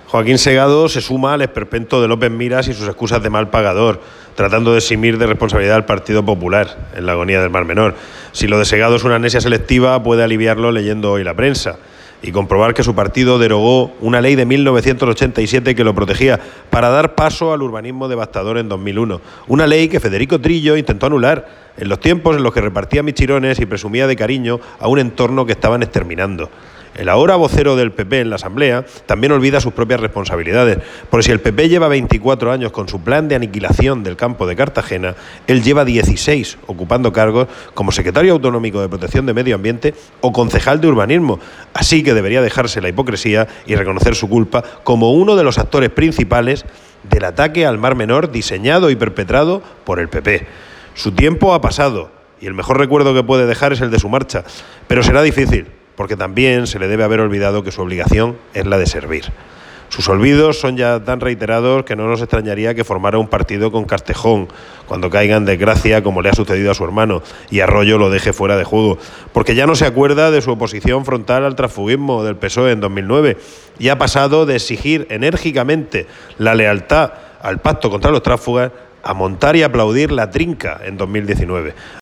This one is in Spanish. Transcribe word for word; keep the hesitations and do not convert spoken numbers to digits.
Joaquín Segado se suma al esperpento de López Miras y sus excusas de mal pagador, tratando de eximir de responsabilidad al Partido Popular en la agonía del Mar Menor. Si lo de Segado es una amnesia selectiva, puede aliviarlo leyendo hoy la prensa y comprobar que su partido derogó una ley de mil novecientos ochenta y siete que lo protegía para dar paso al urbanismo devastador en dos mil uno. Una ley que Federico Trillo intentó anular en los tiempos en los que repartía michirones y presumía de cariño a un entorno que estaban exterminando. El ahora vocero del P P en la Asamblea también olvida sus propias responsabilidades, porque si el P P lleva veinticuatro años con su plan de aniquilación del campo de Cartagena, él lleva dieciséis ocupando cargos como secretario autonómico de Protección de Medio Ambiente o concejal de urbanismo, así que debería dejarse la hipocresía y reconocer su culpa como uno de los actores principales del ataque al Mar Menor diseñado y perpetrado por el P P. Su tiempo ha pasado y el mejor recuerdo que puede dejar es el de su marcha, pero será difícil, porque también se le debe haber olvidado que su obligación es la de servir. Sus olvidos son ya tan reiterados que no nos extrañaría que formara un partido con Castejón cuando caiga en desgracia, como le ha sucedido a su hermano, y Arroyo lo deje fuera de juego, porque ya no se acuerda de su oposición frontal al transfugismo del P S O E en dos mil nueve y ha pasado de exigir enérgicamente la lealtad al pacto contra los tránsfugas a montar y aplaudir la trinca en dos mil diecinueve.